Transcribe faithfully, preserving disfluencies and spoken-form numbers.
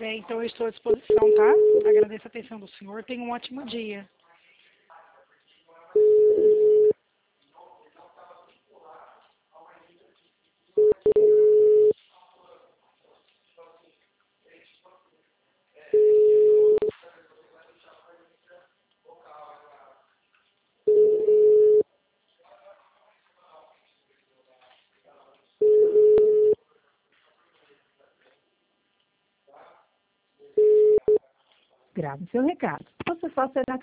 bem, então eu estou à disposição, tá? Agradeço a atenção do senhor. Tenha um ótimo dia. Grave seu recado. Você só será